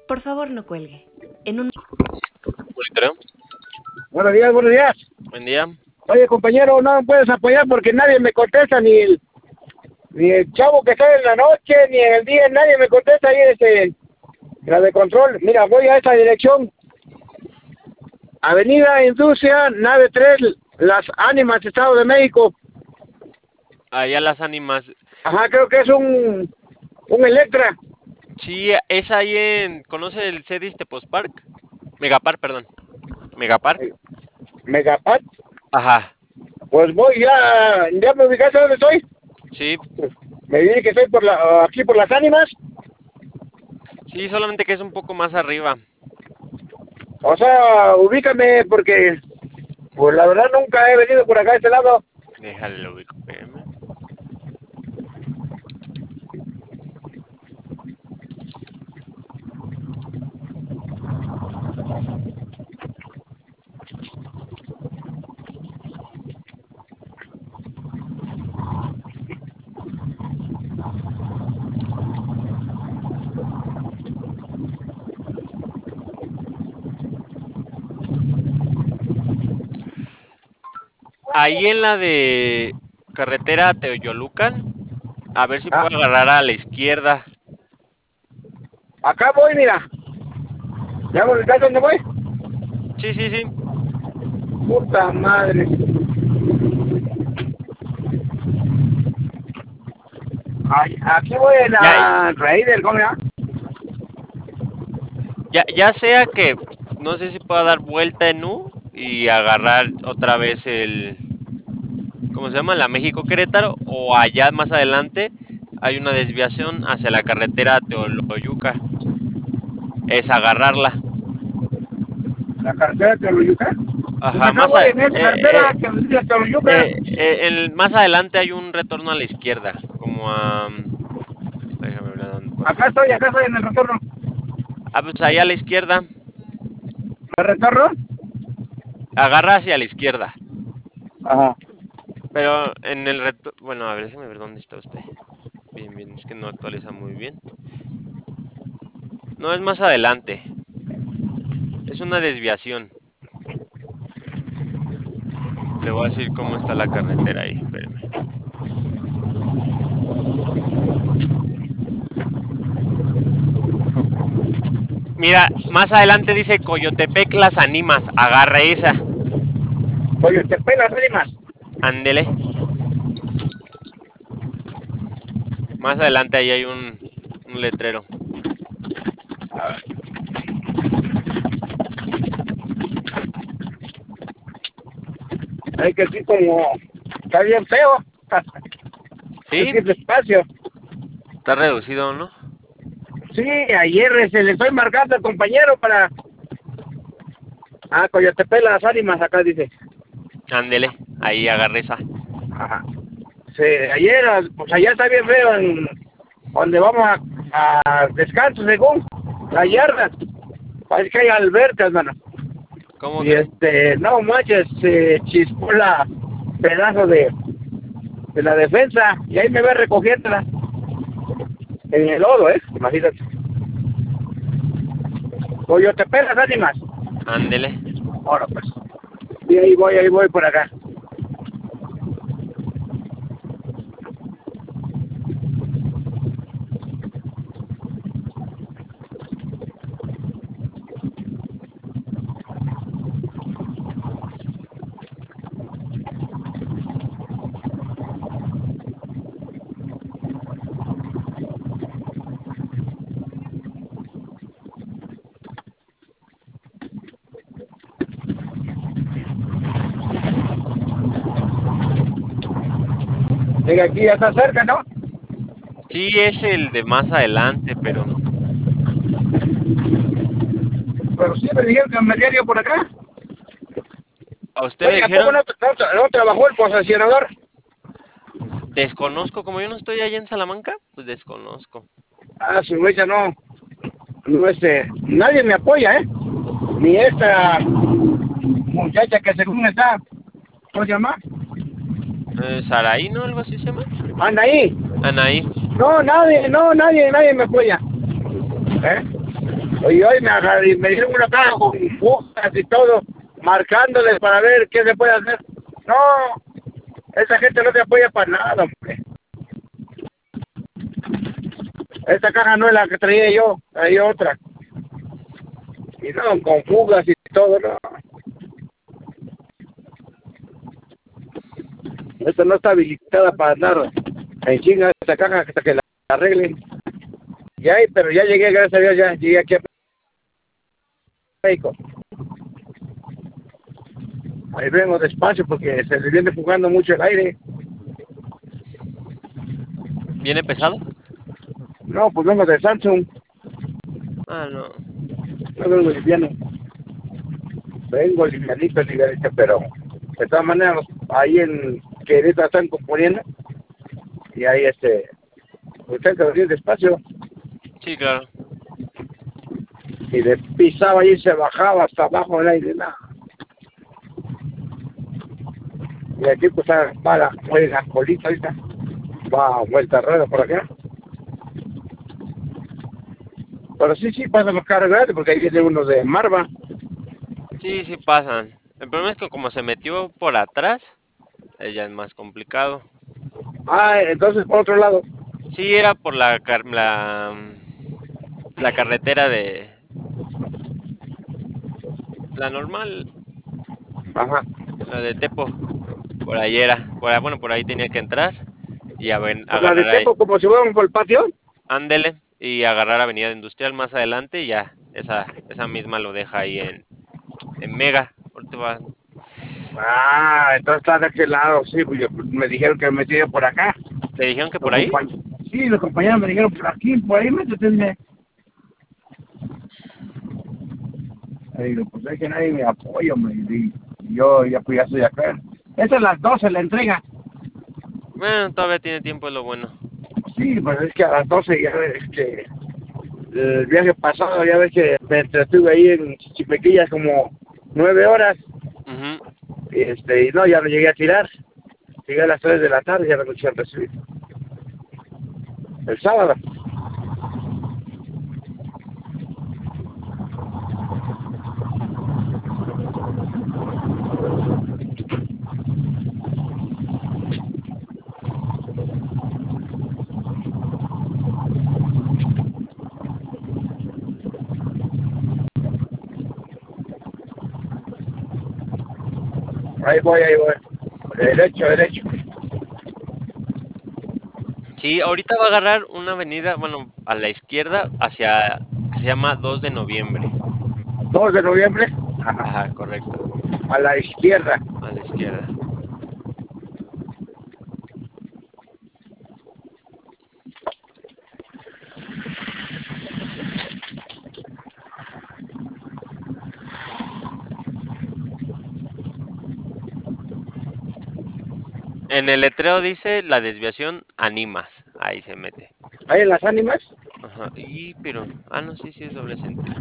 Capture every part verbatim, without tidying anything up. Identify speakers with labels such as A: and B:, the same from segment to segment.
A: Por favor, no cuelgue. En un...
B: Monitoreo.
C: Buenos días, buenos días.
B: Buen día.
C: Oye, compañero, no me puedes apoyar porque nadie me contesta, ni el, ni el chavo que sale en la noche, ni en el día, nadie me contesta ahí este, la de control. Mira, voy a esta dirección. Avenida Industria, nave tres, Las Ánimas, Estado de México.
B: Allá Las Ánimas.
C: Ajá, creo que es un, un Electra.
B: Sí, es ahí en... ¿Conoce el Cedis Tepos Park? Megapar, perdón. Megapar.
C: Megapat.
B: Ajá.
C: Pues voy ya, ya me ubicaste dónde estoy.
B: Sí.
C: Me dije que estoy por la, aquí por Las Ánimas.
B: Sí, solamente que es un poco más arriba.
C: O sea, ubícame porque, pues la verdad nunca he venido por acá a este lado.
B: Déjale lo ubico, espérame. Ahí en la de carretera Teoyolucan, a ver si
C: Ah,
B: puedo agarrar a la izquierda.
C: acá voy, mira. ¿Ya me ubicaste dónde voy?
B: Sí, sí, sí.
C: Puta madre. Ay, aquí voy en
B: Ya,
C: la raíz del ¿cómo se llama?
B: ya, ya sea que no sé si puedo dar vuelta en U y agarrar otra vez el, ¿cómo se llama? La México Querétaro, o allá más adelante hay una desviación hacia la carretera Teoloyuca. Es agarrarla.
C: La carretera de Teoloyuca. Pues
B: Ajá,
C: acá
B: más
C: voy
B: a-
C: en esa
B: eh,
C: carretera
B: eh,
C: que me dice Teoloyuca.
B: eh, eh, el- más adelante hay un retorno a la izquierda, como a... Déjame ver a dónde puedo
C: Acá
B: hacer.
C: estoy, acá estoy en el retorno.
B: Ah, pues allá a la izquierda.
C: ¿El retorno?
B: Agarra hacia la izquierda.
C: Ajá.
B: Pero en el reto... Bueno, a ver, déjame ver dónde está usted. Bien, bien, es que no actualiza muy bien. No, es más adelante. Es una desviación. Le voy a decir cómo está la carretera ahí, espérame. Mira, más adelante dice Coyotepec Las Ánimas. Agarra esa.
C: Oye, te pelas, ánimas.
B: Ándele. Más adelante ahí hay un, un letrero.
C: Es que sí, como está bien feo. Es
B: ¿Sí?
C: que es despacio.
B: Está reducido, ¿no?
C: Sí, ayer se le estoy marcando al compañero para... Ah, Coyotepec, las ánimas, acá dice.
B: Ándele. Ahí agarra esa.
C: Ajá. Sí, ayer, pues allá está bien feo en donde vamos a, a descanso, según la yarda. Parece que hay albercas, mano.
B: ¿Cómo
C: Y
B: cree?
C: este, no manches, se chispó la pedazo de, de la defensa y ahí me ve recogiéndola en el lodo, ¿eh? Imagínate. Coyotepec, las ánimas.
B: Ándele.
C: Ahora pues. Y ahí voy, ahí voy por acá. Llega aquí, ya está cerca, ¿no?
B: Sí, es el de más adelante, pero...
C: Pero sí me dijeron que me diario por acá.
B: ¿A usted le
C: Oye, ¿a poco
B: dijeron?
C: no, no, no trabajó el posesionador?
B: Desconozco, como yo no estoy allá en Salamanca, pues desconozco.
C: Ah, su güey, ya no. No, este, nadie me apoya, ¿eh? Ni esta muchacha que según está, ¿cómo se llama?
B: Eh, ¿Saraí, no? ¿Algo así se llama?
C: Anda ahí.
B: Anaí.
C: No, nadie, no, nadie, nadie me apoya. ¿Eh? Y hoy me agarré, me dieron una caja con fugas y todo, marcándoles para ver qué se puede hacer. No, esa gente no te apoya para nada, hombre. Esta caja no es la que traía yo, traía otra. Y no, con fugas y todo, no. Esta no está habilitada para andar en chinga esta caja hasta que la arreglen. Y ahí, pero ya llegué, gracias a Dios, ya llegué aquí a México. Ahí vengo despacio porque se le viene fugando mucho el aire.
B: ¿Viene pesado?
C: No, pues vengo de Samsung,
B: Ah, no.
C: no vengo liviano. Vengo livianito, livianito, pero de todas maneras, ahí en Querétaro están componiendo. Y ahí, este, pues tengo que venir despacio.
B: Sí, claro.
C: Y de pisaba y se bajaba hasta abajo el aire, nada. Y aquí pues está, va la, oye, la colita ahorita, va a vuelta rueda por acá. Pero sí, sí, pasan los carros grandes porque ahí viene uno de Marva.
B: Sí, sí pasan. El problema es que como se metió por atrás, eh, ya es más complicado.
C: Ah, entonces por otro lado.
B: Sí, era por la, car- la, la carretera de la normal,
C: Ajá.
B: la de Tepo. Por ahí era. Por ahí- bueno, por ahí tenía que entrar y a ver,
C: Por la de
B: agarrar ahí.
C: Tepo, como si fueran por el patio.
B: Ándele y agarrar Avenida Industrial más adelante y ya. Esa, esa misma lo deja ahí en, en Mega. Ahorita va-
C: Ah, entonces está de aquel lado, sí, pues yo- me dijeron que me metiera por acá.
B: ¿Te dijeron que
C: Los
B: por ahí?
C: compañ- sí, los compañeros me dijeron por aquí, por ahí métete. Me Le digo, pues es que nadie me apoya, hombre. Y yo ya pues ya estoy acá. Esa es las doce la entrega.
B: Bueno, todavía tiene tiempo, es lo bueno.
C: Sí, pues es que a las doce ya ves que el viaje pasado ya ves que me entretuve ahí en Chichimequilla como nueve horas.
B: Ujú.
C: Y este, y no, ya no llegué a tirar. Llegué a las tres de la tarde, ya no me quisieron recibir. El sábado. Ahí voy, ahí voy. Derecho, derecho.
B: Sí, ahorita va a agarrar una avenida, bueno, a la izquierda hacia, que se llama dos de noviembre.
C: dos de noviembre. Ajá.
B: Ajá, correcto.
C: A la izquierda.
B: A la izquierda. En el letrero dice la desviación Animas. Ahí se mete.
C: Ahí en las ánimas.
B: Ajá. Y, pero, ah, no, sí, sí es doble sentido.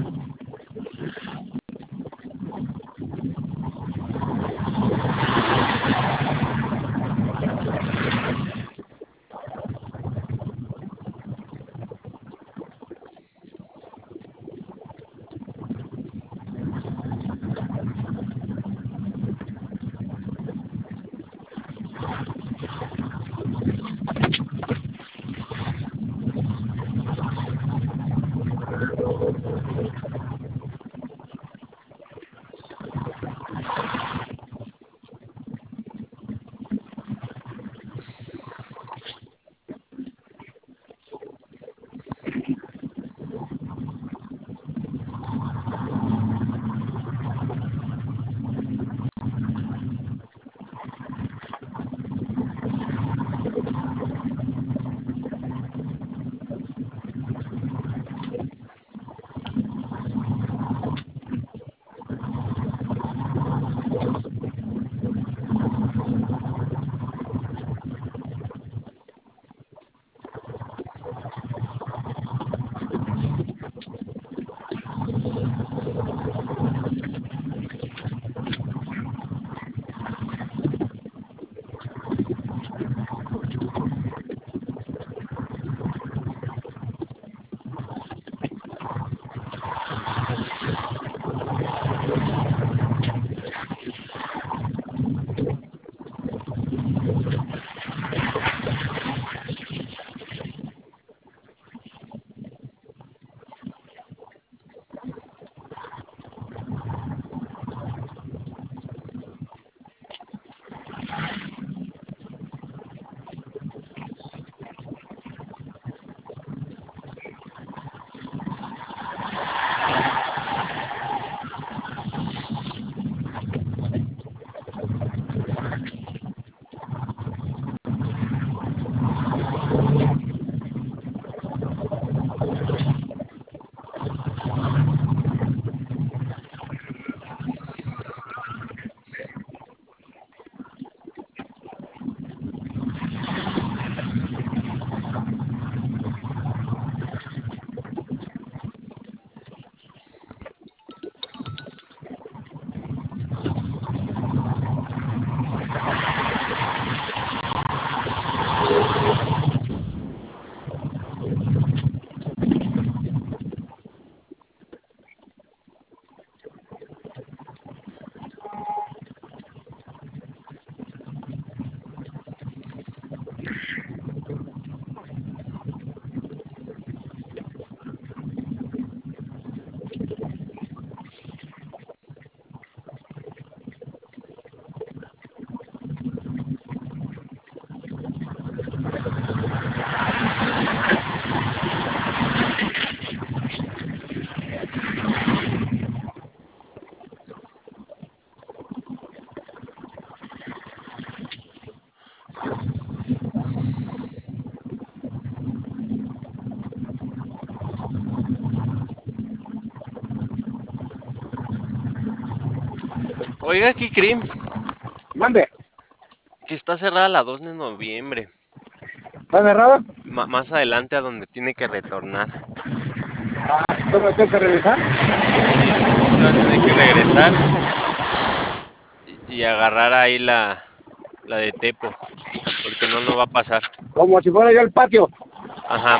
B: Oiga, Kikrim,
C: Mande.
B: que está cerrada la dos de noviembre.
C: ¿Está cerrado?
B: Ma- más adelante a donde tiene que retornar.
C: Ah, ¿cómo tengo que regresar?
B: Sí, se va a tener que regresar y, y agarrar ahí la, la de Tepo, porque no, no va a pasar.
C: Como si fuera yo al patio.
B: Ajá.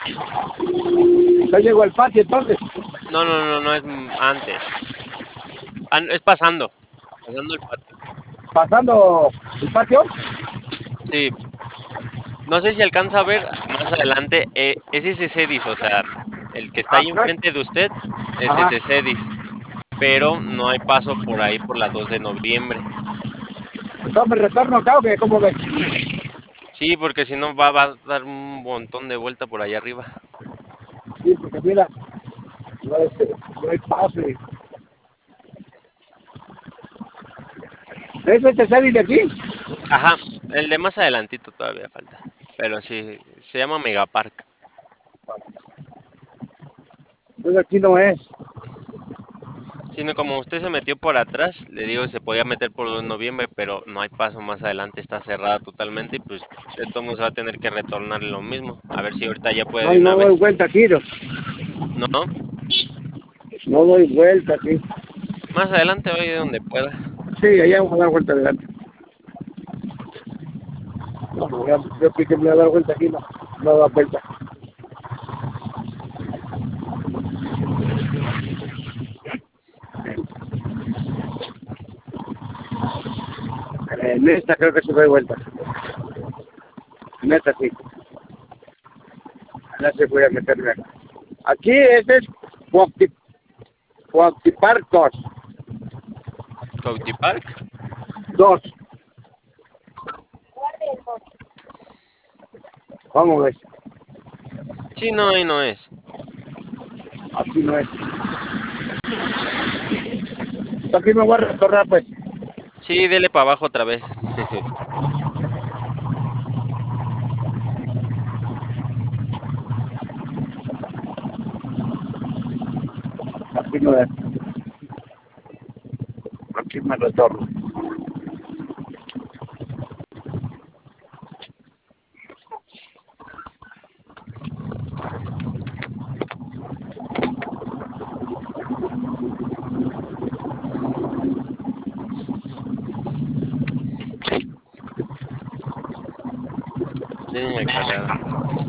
C: Yo llego al patio entonces.
B: No, no, no, no es mm, antes. Ah, es pasando, pasando el patio.
C: Pasando el patio.
B: Sí, no sé si alcanza a ver más adelante, eh, es ese Cedis, o sea, el que está
C: Ah,
B: ahí
C: pues.
B: enfrente de usted es
C: Ajá.
B: ese Cedis, pero no hay paso por ahí por la dos de noviembre.
C: Entonces me retorno acá o qué, ¿cómo ves?
B: Sí, porque si no va, va a dar un montón de vuelta por allá arriba.
C: Sí, porque mira, no, este, no hay pase. ¿Es este Cedi de aquí?
B: Ajá, el de más adelantito todavía falta, pero sí, se llama Megapark.
C: Entonces aquí no es.
B: Sino como usted se metió por atrás, le digo, se podía meter por dos de noviembre, pero no hay paso más adelante, está cerrada totalmente y pues de todos modos va a tener que retornar lo mismo. A ver si ahorita ya puede
C: No,
B: de una
C: no doy
B: vez.
C: vuelta aquí, no.
B: No,
C: No doy vuelta aquí.
B: más adelante vaya de donde pueda.
C: Sí, allá vamos a dar vuelta adelante. No, no, ya, yo creí que me iba a dar vuelta aquí, no. No da vuelta. En esta creo que se doy vuelta. En esta sí. Ya se voy a meterme acá. Aquí este es Cuauhti- Cuauhtipark dos.
B: Couty Park.
C: Dos. Vamos a ver.
B: Sí, no, ahí no es.
C: Aquí no es. Aquí me voy a retornar, pues.
B: Sí, dele para abajo otra vez.
C: Aquí no es. Aquí me retorno.
B: Denle cargada.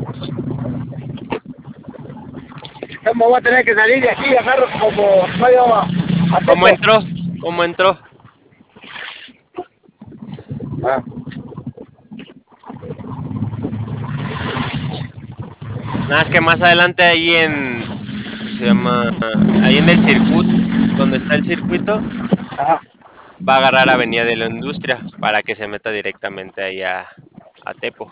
C: ¿Cómo voy a tener que salir de aquí? Agarro como medio a, a
B: ¿Cómo
C: Tepo.
B: entró? ¿Cómo entró?
C: Ah,
B: Nada, es que más adelante ahí en, ¿cómo se llama? Ahí en el circuito, donde está el circuito,
C: ajá.
B: va a agarrar Avenida de la Industria para que se meta directamente ahí a, a Tepo.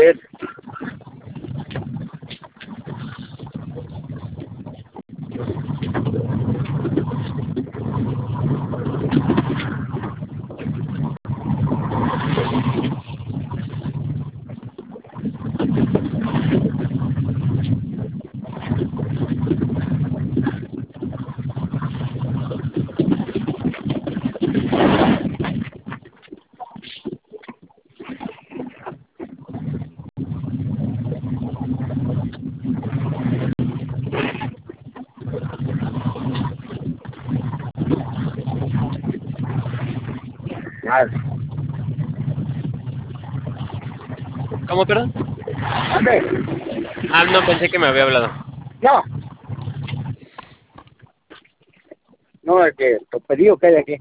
C: ver. Madre.
B: ¿Cómo, perdón?
C: Ande.
B: Ah, no, pensé que me había hablado.
C: No. No, es que los pedidos que hay aquí.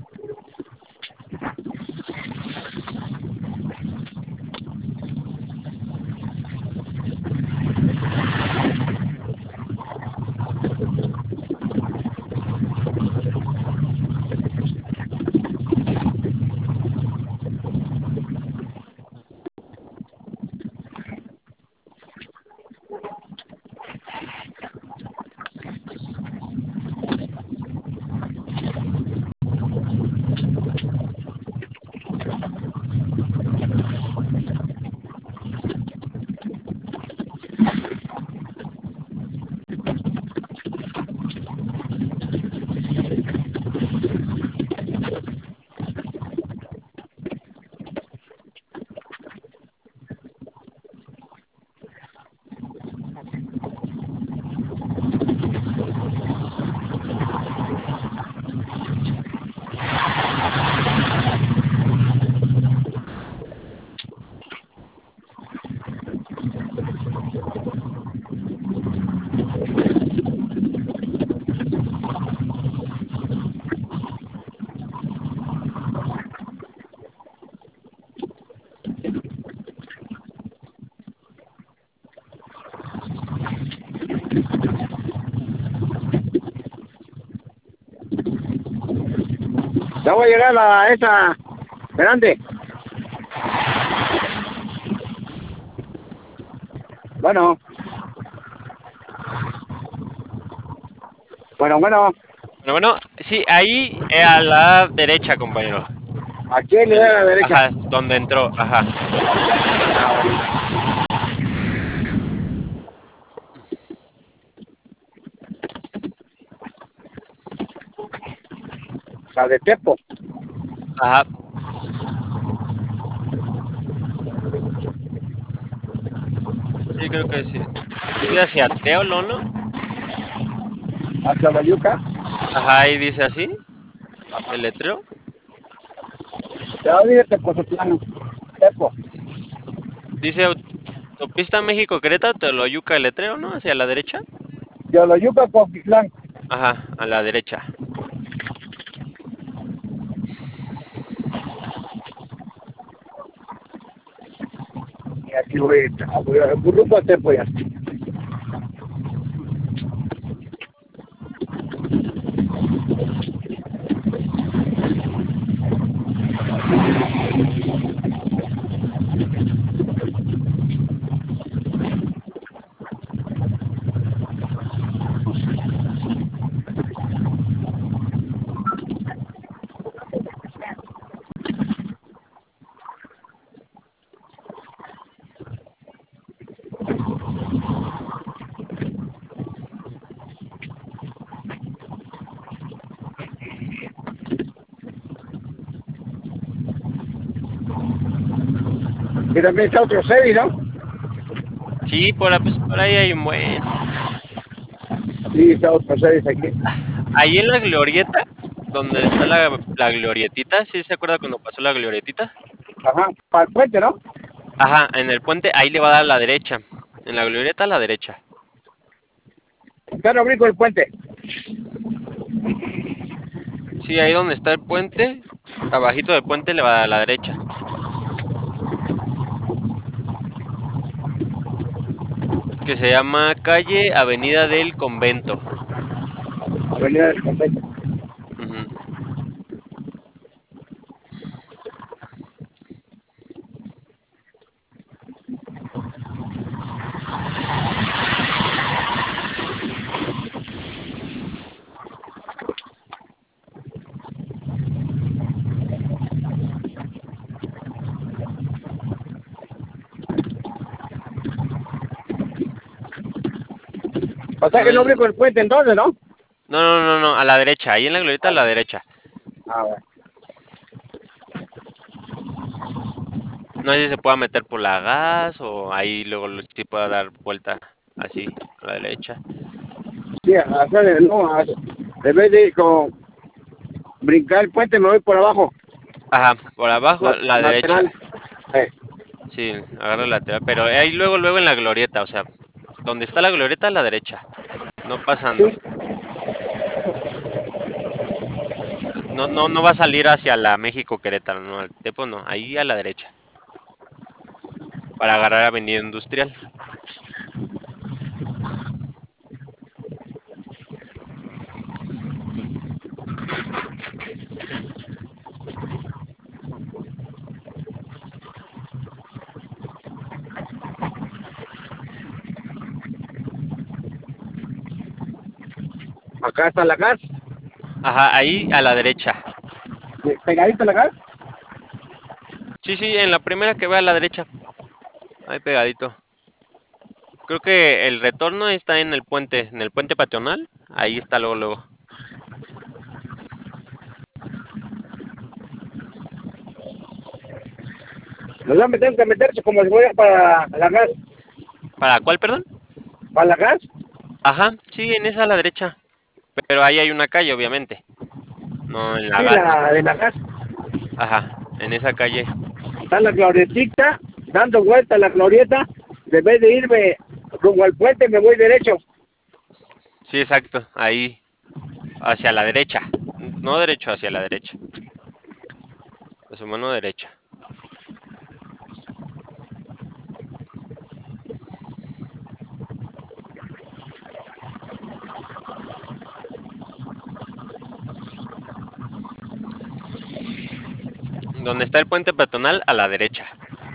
C: Ya voy a llegar a esa grande. Bueno. Bueno, bueno.
B: Bueno, bueno, sí, ahí eh, a la derecha, compañero.
C: Aquí le da a la derecha.
B: Ajá, donde entró, ajá.
C: La de Tepo.
B: Ajá. Sí, creo que sí. Sí, hacia Teolo, ¿no?
C: Hacia la yuca.
B: Ajá, ahí dice así, el letrero.
C: Ya olvídate Tepozotlán. Tepo.
B: Dice autopista México-Querétaro, Teoloyuca, el letrero, ¿no? Hacia la derecha.
C: De la yuca Cuautitlán.
B: Ajá, a la derecha.
C: Y aquí voy a voy a grupo a Tepo ya. Y también está otro Sevi, ¿no?
B: Sí, por, pues, por ahí hay un buen.
C: Sí, está otro Sevi aquí.
B: Ahí en la glorieta, donde está la, la glorietita, ¿sí se acuerda cuando pasó la glorietita?
C: Ajá, para el puente, ¿no?
B: Ajá, en el puente, ahí le va a dar a la derecha. En la glorieta a la derecha.
C: Está no brinco el puente.
B: Sí, ahí donde está el puente, abajito del puente le va a dar a la derecha. Que se llama calle Avenida del Convento.
C: Avenida del Convento.
B: Ujú.
C: O sea
B: No,
C: que no
B: es-
C: brinco el puente entonces, ¿no?
B: no, no, no, no, a la derecha, ahí en la glorieta a la derecha.
C: Ah, bueno.
B: No sé si se pueda meter por la gas o ahí luego lo- sí pueda dar vuelta así, a la derecha.
C: Sí, hacer, no, hacer- en vez de ir con brincar el puente me voy por abajo,
B: Ajá, por abajo,
C: la-
B: la derecha.
C: lateral. Eh,
B: Sí, agarra la lateral, pero ahí luego, luego en la glorieta, o sea, donde está la glorieta a la derecha, no pasando.
C: sí,
B: No, no, no va a salir hacia la México Querétaro, no, al Tepo no, ahí a la derecha, para agarrar Avenida Industrial.
C: acá está la gas,
B: Ajá, ahí a la derecha.
C: eh, pegadito a la gas.
B: Sí, sí, en la primera que ve a la derecha, ahí pegadito. Creo que el retorno está en el puente, en el puente peatonal, ahí está luego, luego.
C: Los hombres tienen que meterse como si fuera para la gas,
B: ¿Para cuál, perdón?
C: para la gas.
B: Ajá, sí, en esa a la derecha, pero ahí hay una calle, obviamente, no en la
C: Sí,
B: gas, no.
C: la de la gas.
B: Ajá, en esa calle.
C: Está la glorietita, dando vuelta a la glorieta. En vez de irme rumbo al puente me voy derecho.
B: Sí, exacto, ahí, hacia la derecha, no derecho, hacia la derecha, a su mano derecha. Donde está el puente peatonal, a la derecha.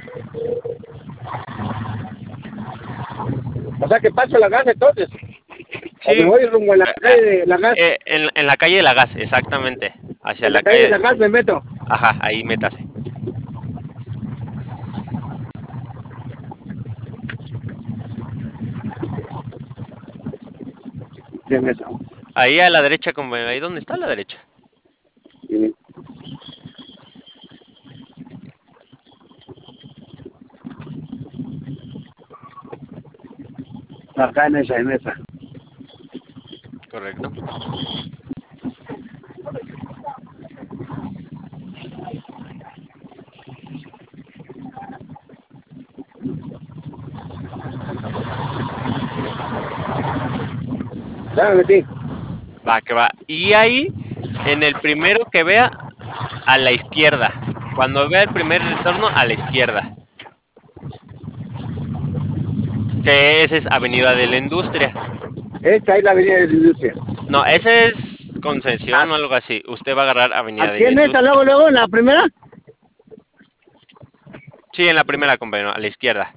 C: O sea que paso la gas entonces. O me
B: Sí,
C: voy rumbo a la
B: eh,
C: calle de la gas.
B: eh, en, en la calle de la gas, exactamente, hacia
C: En la
B: la
C: calle de
B: calle,
C: la gas me meto.
B: ajá, ahí métase.
C: Me meto.
B: Ahí a la derecha, como ahí donde está a la derecha.
C: Y acá en esa, en esa.
B: Correcto.
C: Ya me metí.
B: Va, que va. Y ahí, en el primero que vea, a la izquierda. Cuando vea el primer retorno, a la izquierda. Que esa es Avenida de la Industria.
C: Esta es la avenida de la industria.
B: No, ese es concesión
C: A-
B: o algo así. Usted va a agarrar Avenida de
C: Aquí
B: la
C: en esta,
B: Industria.
C: luego, luego, en la primera.
B: Sí, en la primera, compañero, a la izquierda.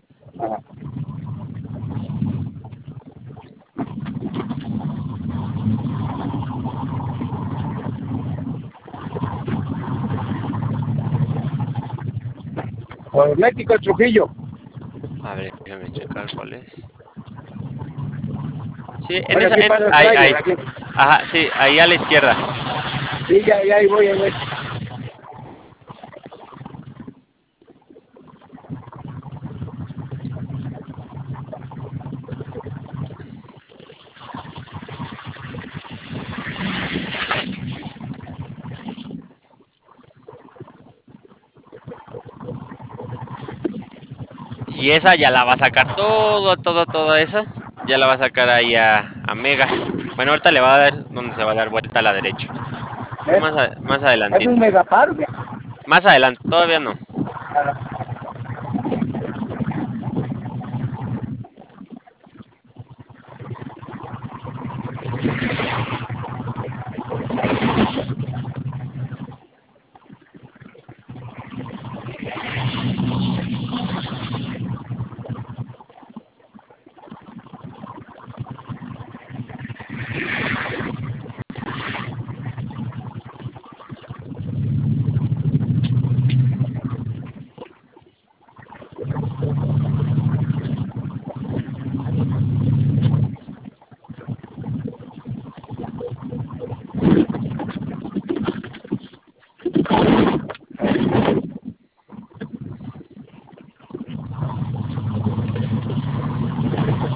C: Por México, Trujillo.
B: A ver, déjame checar cuál es. Sí, en
C: Bueno,
B: esa,
C: aquí
B: en,
C: pasa el
B: ahí,
C: trailer,
B: ahí.
C: aquí.
B: Ajá, sí, ahí a la izquierda.
C: Sí, ya, ya, ahí voy, ahí voy.
B: Y esa ya la va a sacar todo, todo, toda esa. Ya la va a sacar ahí a, a Mega. Bueno, ahorita le va a dar donde se va a dar vuelta a la derecha. No,
C: Es,
B: más, a- más
C: es un
B: adelantito.
C: megaparque.
B: Más adelante, todavía no.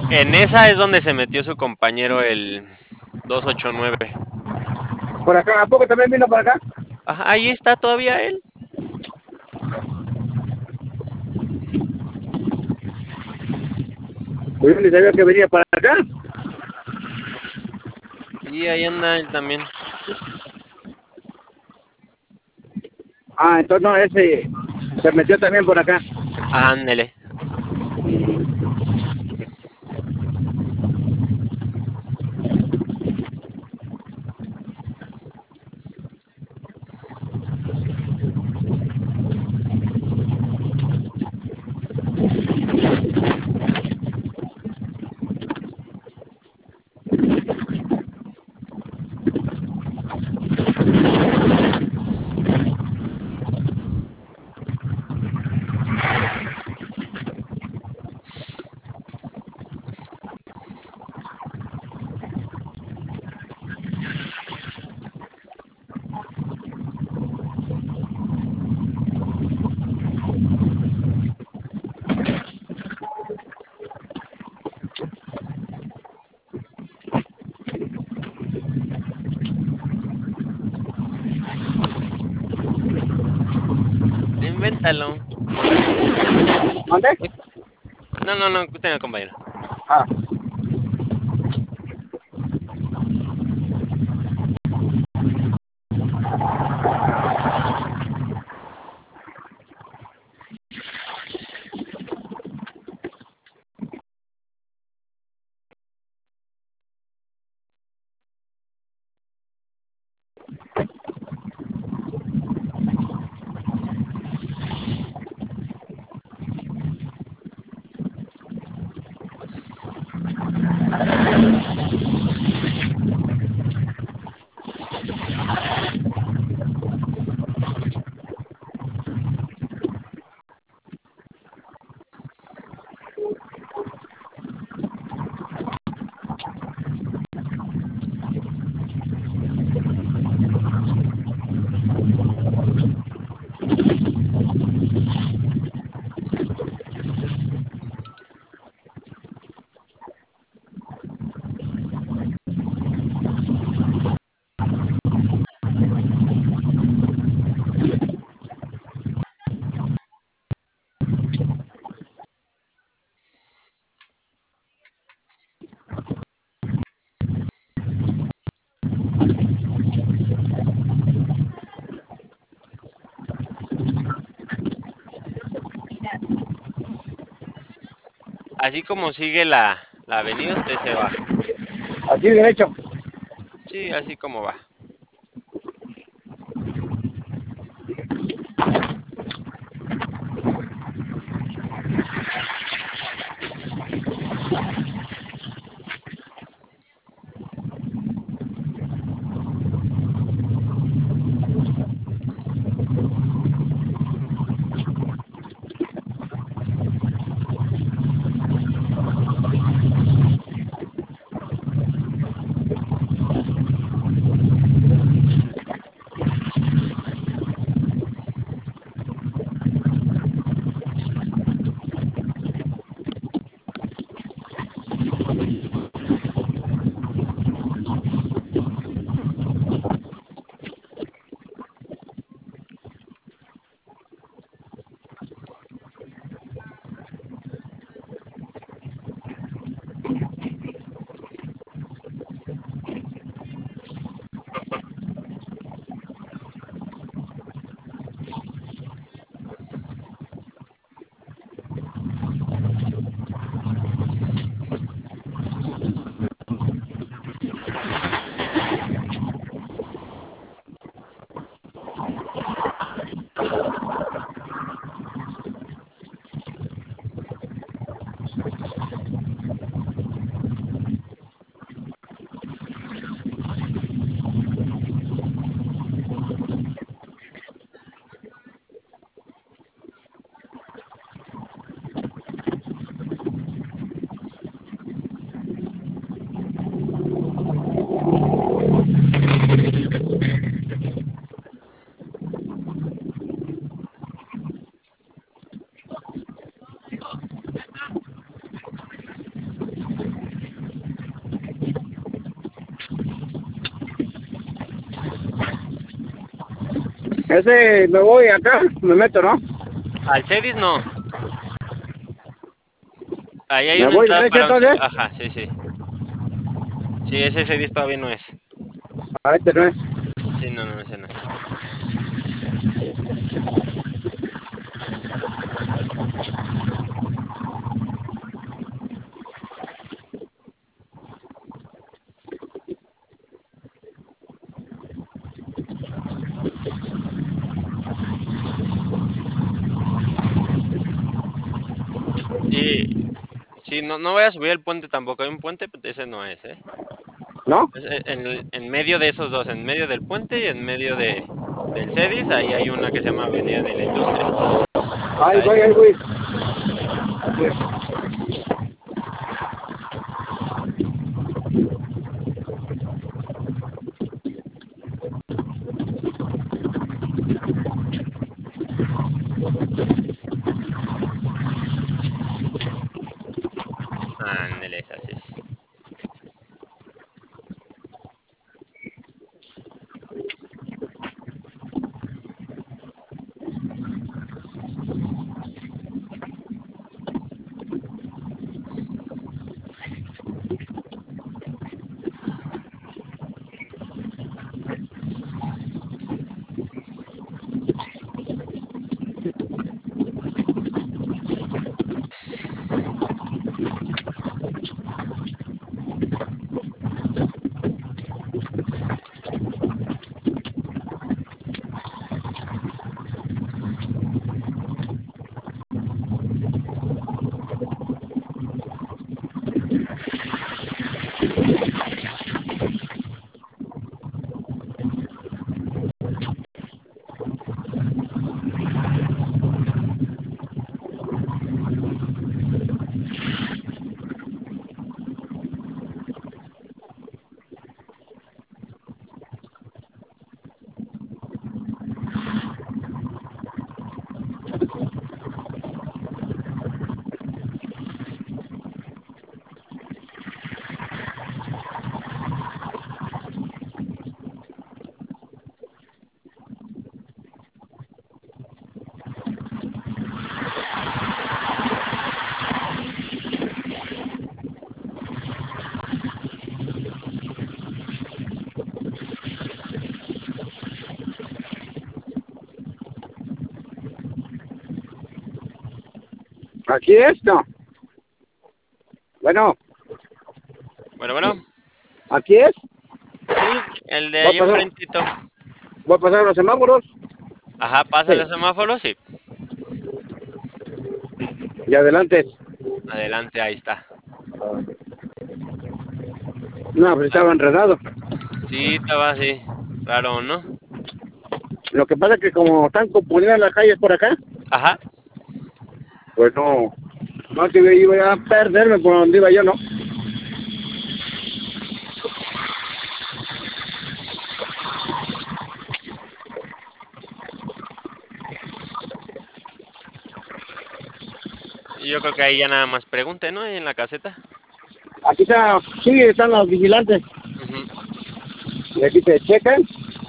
B: En esa es donde se metió su compañero el dos ocho nueve.
C: Por acá, ¿a poco también vino para acá?
B: Ajá, ahí está todavía él.
C: Pues yo ni sabía que venía para acá.
B: Y ahí anda él también.
C: Ah, entonces no, ese se metió también por acá.
B: Ándele. Invéntalo.
C: ¿Dónde?
B: No, no, no, usted no, compañero.
C: Ah.
B: Así como sigue la, la avenida, usted se va.
C: Así derecho.
B: Sí, así como va.
C: Ese me voy acá, me meto, ¿no?
B: Al Cedis no. Ahí hay
C: ¿Me
B: una
C: voy
B: entrada
C: derecho
B: para un...
C: entonces?
B: Ajá, sí, sí. Sí, ese Cedis todavía no es.
C: A este no es.
B: Sí, no, no, ese no es. Y sí, no, no voy a subir el puente tampoco. Hay un puente, pero ese no es, ¿eh?
C: ¿No?
B: Es en, en el- en medio de esos dos, en medio del puente y en medio de, del Cedis, ahí hay una que se llama Avenida de la Industria.
C: Ahí
B: Ahí.
C: voy, ahí voy.
B: Ándale, esa sí es.
C: ¿Aquí es? No. Bueno,
B: Bueno, bueno.
C: ¿aquí es?
B: Sí, el de
C: Voy
B: ahí
C: a pasar,
B: enfrentito.
C: voy a pasar los semáforos.
B: Ajá, pasa
C: Sí.
B: los semáforos y
C: Y adelante.
B: adelante, ahí está.
C: No, pues estaba enredado.
B: Sí, estaba así. Raro, ¿no?
C: Lo que pasa es que como están componidas las calles por acá,
B: Ajá.
C: pues no, no que iba a perderme por donde iba yo, ¿no?
B: Y yo creo que ahí ya nada más pregunte, ¿no? Ahí en la caseta.
C: Aquí está, sí, están los vigilantes.
B: Ujú.
C: Y aquí te checan.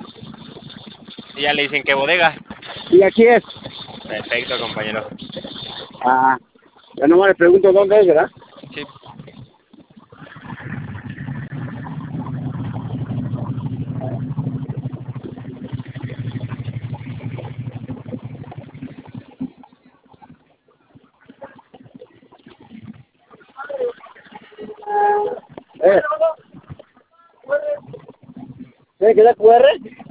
B: Y ya le dicen qué bodega.
C: Y aquí es.
B: Perfecto, compañero.
C: Ah, ya nomás le pregunto dónde es, ¿verdad?
B: Sí.
C: Eh. ¿Tiene que dar Q R?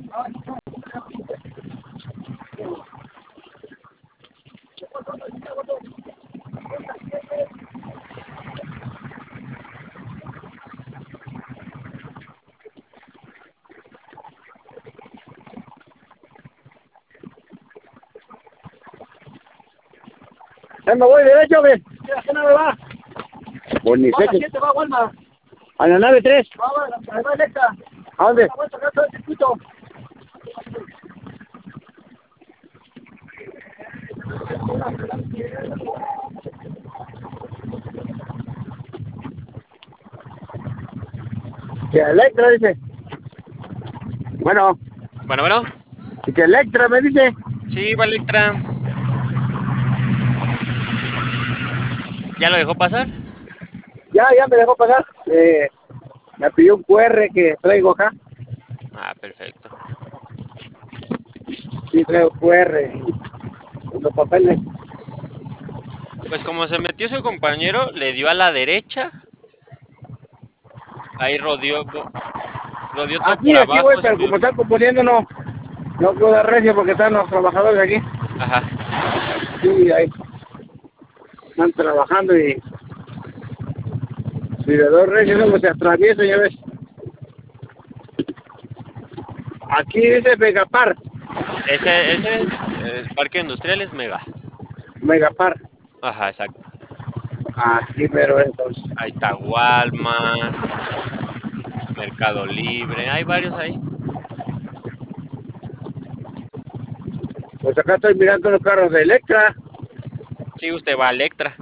C: Eh, me voy derecho, ¿qué? ¿A qué nave va? Pues ni sé que... va, Walma? A la nave tres. Va, va, la nave electa. ¿A dónde? Vamos a sacar todo el circuito. Que Electra dice. Bueno,
B: Bueno, bueno.
C: Y que Electra me dice.
B: Sí, va Electra. ¿Ya lo dejó pasar?
C: Ya, ya me dejó pasar. Eh, me pidió un Q R que traigo acá.
B: Ah, perfecto.
C: Sí, traigo Q R y los papeles.
B: Pues como se metió su compañero, le dio a la derecha. Ahí rodeó, bo- rodeó todo
C: Aquí,
B: por
C: aquí voy,
B: abajo.
C: pero
B: Subió.
C: como están componiendo, no, no puedo dar recio porque están los trabajadores aquí.
B: Ajá.
C: Sí, ahí están trabajando y si le doy recio, luego se atraviesa, ya ves. Aquí dice Megapar,
B: Ese, ese es el parque industrial, es mega.
C: Megapar.
B: Ajá, exacto.
C: Aquí, pero entonces.
B: Ahí está Walmart, Mercado Libre, hay varios ahí.
C: Pues acá estoy mirando los carros de Electra.
B: Sí, usted va a Electra.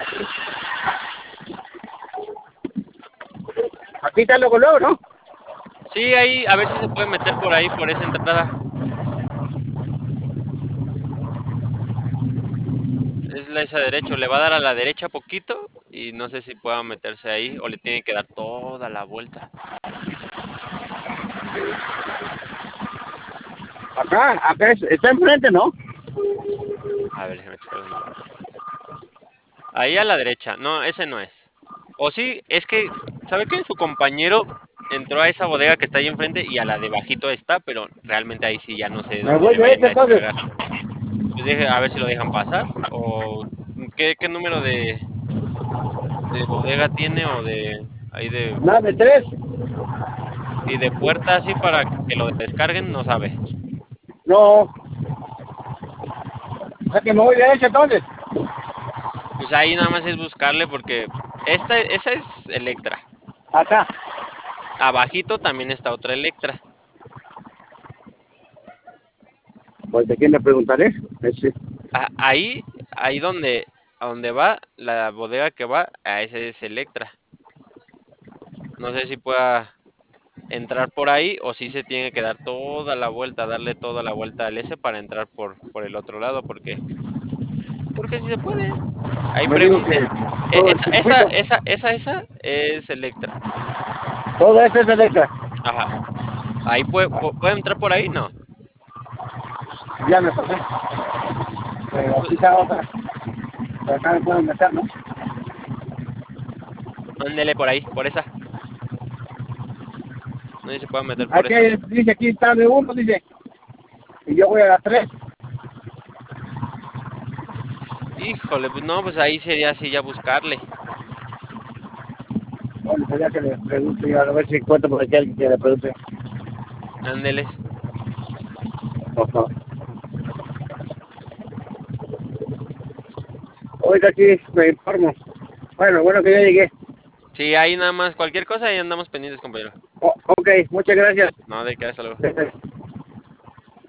C: Aquí está luego, luego, ¿no?
B: Sí, ahí, a ver si se puede meter por ahí, por esa entrada. Es la esa derecho, le va a dar a la derecha poquito y no sé si pueda meterse ahí o le tiene que dar toda la vuelta.
C: Acá, acá es- está enfrente, ¿no?
B: A ver, déjame checar dónde va. Ahí a la derecha. No, ese no es. O sí, es que, ¿sabe qué? Su compañero entró a esa bodega que está ahí enfrente y a la de bajito está, pero realmente ahí sí ya no sé
C: Me
B: dónde
C: voy
B: le
C: de
B: vayan
C: este
B: a
C: entonces.
B: descargar. Pues deje, a ver si lo dejan pasar o qué, qué número de, de bodega tiene o de ahí de
C: Nada de tres.
B: y de puerta así para que lo descarguen, no sabe.
C: No. O sea que me voy de este entonces.
B: Pues ahí nada más es buscarle porque esta esa es Electra.
C: Acá.
B: Abajito también está otra Electra.
C: Pues de quién le preguntaré. Ese.
B: A- ahí, ahí donde, a donde va, la bodega que va, a ese es Electra. No sé si pueda entrar por ahí o si se tiene que dar toda la vuelta, darle toda la vuelta al S para entrar por, por el otro lado, porque, porque si se puede. Ahí
C: Me digo que
B: pregunte. E-
C: todo el
B: Esa, esa,
C: circuito,
B: esa, esa, esa es Electra.
C: todo esto es Electra.
B: Ajá. Ahí puede, pu- puede entrar por ahí, no.
C: Ya me pasé. Pero aquí
B: Pues,
C: está otra. Pero acá me pueden meter, ¿no?
B: ándele por ahí, por esa. No sé si se puede meter por
C: Aquí
B: esa.
C: dice, aquí está de uno, dice. Y yo voy a las tres.
B: Híjole, pues no, pues ahí sería así ya buscarle.
C: Bueno, sería que le pregunte yo a ver si encuentro por aquí alguien que le pregunte.
B: Ándeles.
C: Ajá. Oiga, aquí me informo. Bueno, bueno que ya llegué.
B: Sí, ahí nada más, cualquier cosa, ahí andamos pendientes, compañero.
C: O- ok, muchas gracias.
B: No, de qué, hasta luego.